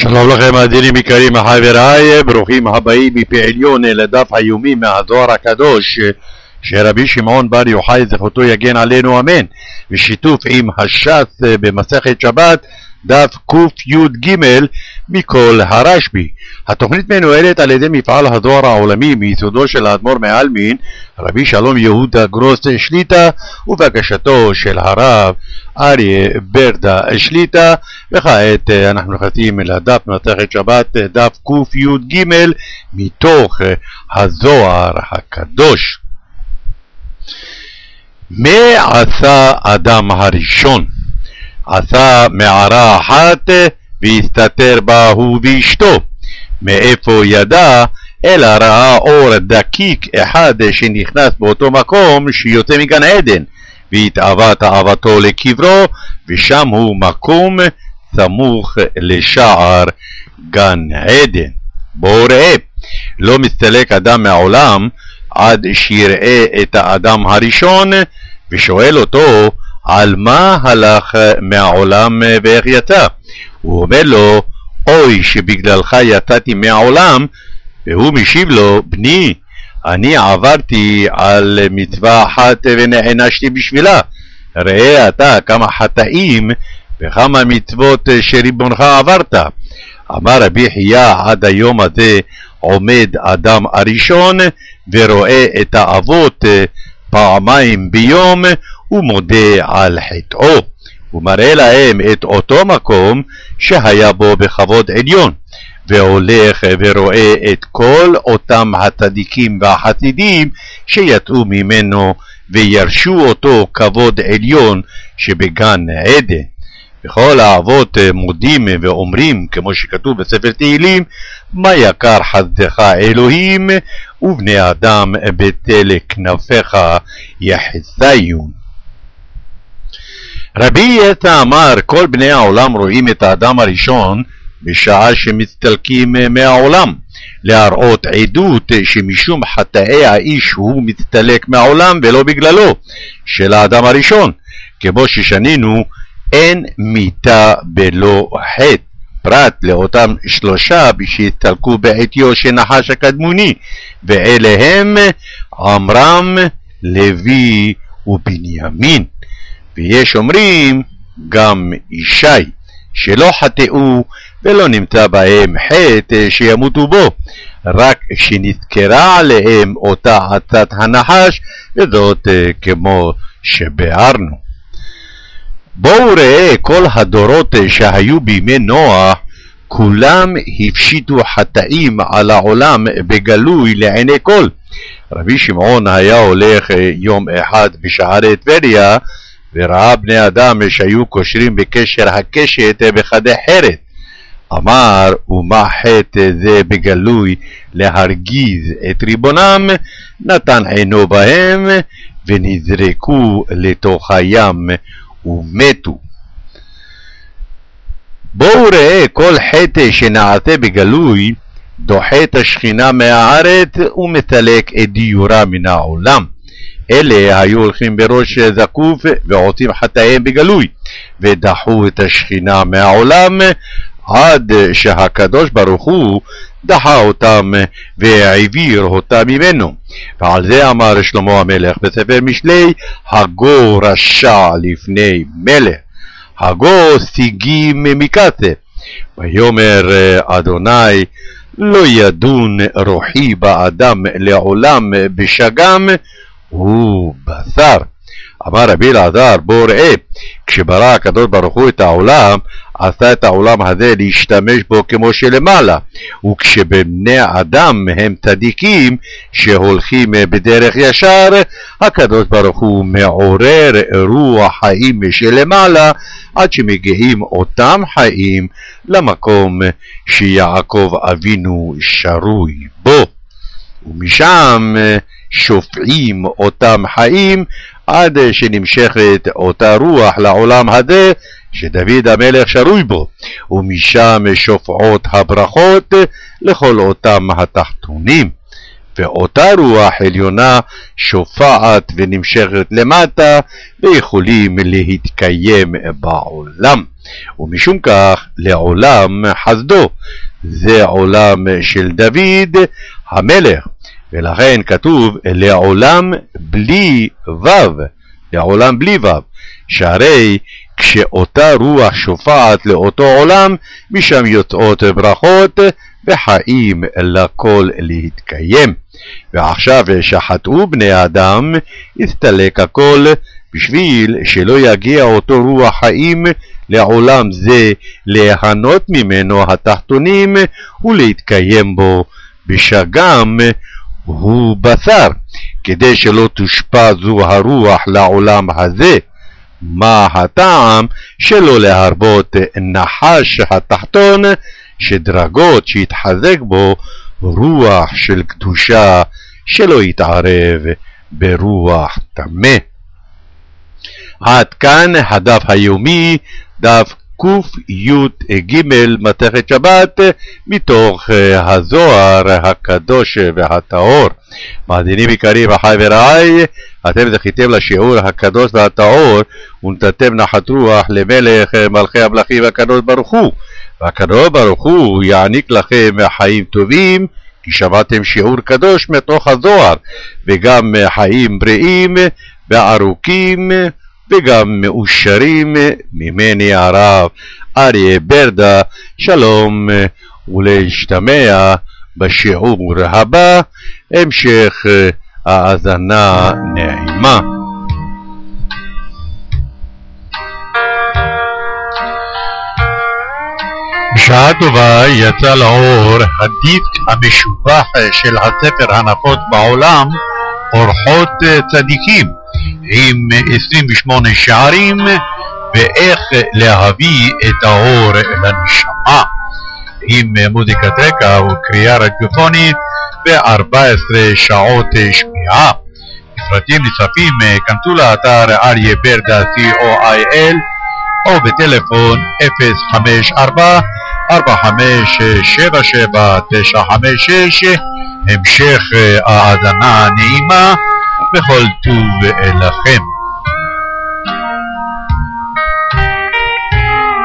שלום לכם מאזינים יקרים וחבריי, ברוכים הבאים מפי עליון לדף היומי מהזוהר הקדוש שרבי שמעון בר יוחאי זכותו יגן עלינו אמן, בשיתוף עם הש"ס במסכת שבת דף קי"ג מכל הרשב"י. התוכנית מנוהלת על ידי מפעל הזוהר העולמי מיסודו של האדמו"ר מעלמין רבי שלום יהודה גרוס שליט"א ובקשתו של הרב אריה ברדה שליט"א. וכעת אנחנו נכנסים לדף מסכת שבת דף קי"ג מתוך הזוהר הקדוש. מה עשה אדם הראשון? עשה מערה אחת והסתתר בה הוא ואשתו. מאיפה ידע? אלא ראה אור דקיק אחד שנכנס באותו מקום שיוצא מגן עדן, והתאווה תאוותו לקברו, ושם הוא מקום סמוך לשער גן עדן. בואו ראה, לא מסתלק אדם מהעולם עד שיראה את האדם הראשון, ושואל אותו על מה הלך מהעולם ואיך יצא. הוא אומר לו, אוי שבגללך יצאתי מהעולם. והוא משיב לו, בני, אני עברתי על מצווה אחת ונענשתי בשבילה. ראה אתה כמה חטאים וכמה מצוות שריבונך עברת. אמר רבי חייא, עד היום הזה עומד אדם הראשון ורואה את האבות פעמיים ביום ומודה על חטאו, ומראה להם את אותו מקום שהיה בו בכבוד עליון, והולך ורואה את כל אותם הצדיקים והחסידים שיצאו ממנו וירשו אותו כבוד עליון שבגן עדן. וכל האבות מודים ואומרים, כמו שכתוב בספר תהילים, מה יקר חסדך אלוהים, ובני אדם בתל כנפיך יחסיון. רבי יצא אמר, כל בני העולם רואים את האדם הראשון בשעה שמסתלקים מהעולם, להראות עדות שמשום חטאי האיש הוא מסתלק מהעולם ולא בגללו של האדם הראשון, כמו ששנינו אין מיתה בלא חטא, פרט לאותם שלושה שהסתלקו בעטיו של נחש הקדמוני, ואלה הם עמרם, לוי ובנימין. ויש אומרים גם ישי שלא חטאו ולא נמצא בהם חטא שימותו בו, רק שנזכרה עליהם אותה עצת הנחש, וזאת כמו שביארנו. בואו ראה, כל הדורות שהיו בימי נוח כולם הפשיטו חטאים על העולם בגלוי לעיני כל. רבי שמעון היה הולך יום אחד בשערי טבריה וראה בני אדם שהיו קושרים בקשר הקשת בחדי חרט. אמר, ומה חטא זה בגלוי להרגיז את ריבונם? נתן עינו בהם ונזרקו לתוך הים ומתו. בואו ראה, כל חטא שנעשה בגלוי דוחה את השכינה מהארץ ומסלק את דיורה מן העולם. אלה היו הולכים בראש זקוף ועושים חטאים בגלוי, ודחו את השכינה מהעולם עד שהקדוש ברוך הוא דחה אותם והעביר אותם ממנו. ועל זה אמר שלמה המלך בספר משלי, הגו רשע לפני מלך, הגו סיגים מקצה. ויאמר אדוני, לא ידון רוחי באדם לעולם בשגם, הוא בשר. אמר רבי אלעזר, בוא ראה, כשברא הקדוש ברוך הוא את העולם, עשה את העולם הזה להשתמש בו כמו שלמעלה, וכשבני אדם הם צדיקים שהולכים בדרך ישר, הקדוש ברוך הוא מעורר רוח חיים שלמעלה, עד שמגיעים אותם חיים למקום שיעקב אבינו שרוי בו, ומשם שופעים אותם חיים עד שנמשכת אותה רוח לעולם הזה שדוד המלך שרוי בו, ומשם שופעות הברכות לכל אותם התחתונים, ואותה רוח עליונה שופעת ונמשכת למטה ויכולים להתקיים בעולם. ומשום כך לעולם חסדו. זה עולם של דוד המלך, ולכן כתוב לעולם בלי וו, לעולם בלי וו, שהרי כשאותה רוח שופעת לאותו עולם, משם יוצאות ברכות וחיים לכל להתקיים. ועכשיו שחטאו בני האדם, הסתלק הכל, בשביל שלא יגיע אותו רוח חיים לעולם זה, ליהנות ממנו התחתונים ולהתקיים בו, בשגם הוא בשר, כדי שלא תושפע זו הרוח לעולם הזה. מה הטעם שלא להרבות נחש התחתון, שדרגות שיתחזק בו רוח של קדושה, שלא יתערב ברוח טמא. עד כאן הדף היומי, דף ק"ג מתכת שבת, מתוך הזוהר הקדוש והטהור. מאזינים יקרים, אחי ורעי, אתם זכיתם לשיעור הקדוש והטהור, ונתתם נחת רוח למלך מלכי המלכים הקדוש ברוך הוא. והקדוש ברוך הוא יעניק לכם חיים טובים, כי שמעתם שיעור קדוש מתוך הזוהר, וגם חיים בריאים וארוכים וגם מאושרים ממני הרב אריה ברדה. שלום ולהשתמע בשיעור הבא. המשך האזנה נעימה. בשעה טובה יצא לאור הדיסק המשובח של הספר הנפוץ בעולם, אורחות צדיקים, עם 28 שערים ואיך להביא את האור לנשמה, עם מוזיקת רקע וקריאה רדיופונית ו14 שעות שמיעה. לפרטים נוספים כנסו לאתר אריה ברדה co.il או בטלפון 054-4577-956. המשך האזנה נעימה וכל טוב לכם.